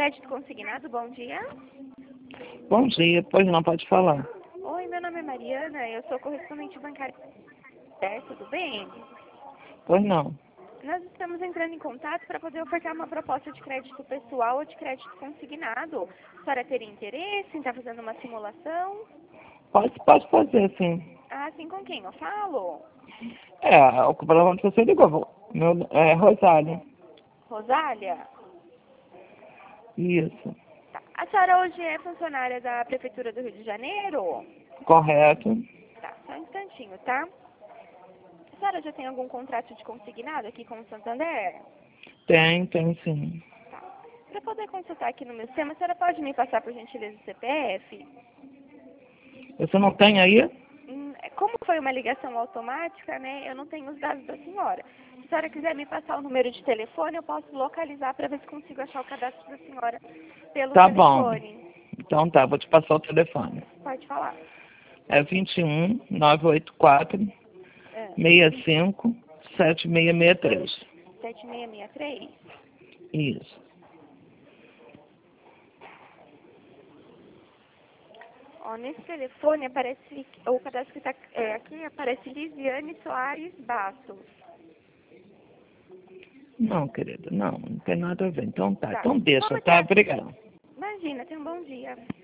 Crédito consignado, bom dia. Bom dia, pois não, pode falar. Oi, meu nome é Mariana, eu sou correspondente bancária. Tudo bem? Pois não. Nós estamos entrando em contato para poder ofertar uma proposta de crédito pessoal ou de crédito consignado. A senhora teria interesse em estar fazendo uma simulação? Pode fazer, sim. Ah, sim, com quem eu falo? O problema que você ligou. Rosália. Rosália? Isso. Tá. A senhora hoje é funcionária da Prefeitura do Rio de Janeiro? Correto. Tá, só um instantinho, tá? A senhora já tem algum contrato de consignado aqui com o Santander? Tem sim. Tá. Para poder consultar aqui no meu sistema, a senhora pode me passar, por gentileza, o CPF? Você não tem aí? Como foi uma ligação automática, né, eu não tenho os dados da senhora. Se a senhora quiser me passar o número de telefone, eu posso localizar para ver se consigo achar o cadastro da senhora pelo Tá bom. telefone. Então tá, vou te passar o telefone. Pode falar. É 21 984 É. 65 7663. 7663? Isso. Ó, nesse telefone aparece, o cadastro que está aqui aparece Lisiane Soares Bastos. Não, querida, não tem nada a ver. Então tá, Tá. então deixa, Como tá? tá? Obrigado. Imagina, tenha um bom dia.